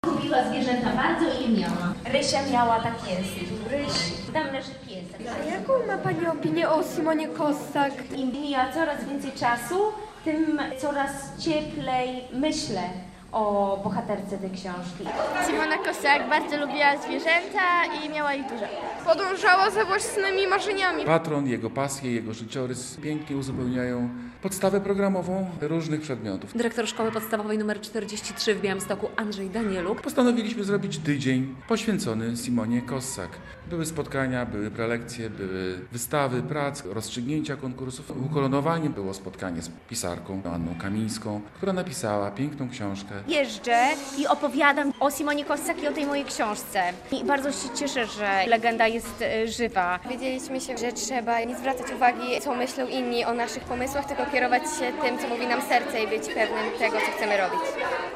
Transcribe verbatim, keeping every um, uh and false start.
Lubiła zwierzęta bardzo i miała. Rysia miała tak jest. Ryś, tam leży pies. A jaką ma Pani opinię o Simonie Kossak? Im mija coraz więcej czasu, tym coraz cieplej myślę o bohaterce tej książki. Simona Kossak bardzo lubiła zwierzęta i miała ich dużo. Podążała za własnymi marzeniami. Patron, jego pasje, jego życiorys pięknie uzupełniają podstawę programową różnych przedmiotów. Dyrektor Szkoły Podstawowej nr czterdzieści trzy w Białymstoku Andrzej Danieluk. Postanowiliśmy zrobić tydzień poświęcony Simonie Kossak. Były spotkania, były prelekcje, były wystawy prac, rozstrzygnięcia konkursów. Ukoronowaniem było spotkanie z pisarką Anną Kamińską, która napisała piękną książkę. Jeżdżę i opowiadam o Simonie Kossak i o tej mojej książce. I bardzo się cieszę, że legenda jest e, żywa. Wiedzieliśmy się, że trzeba nie zwracać uwagi, co myślą inni o naszych pomysłach, tylko kierować się tym, co mówi nam serce i być pewnym tego, co chcemy robić.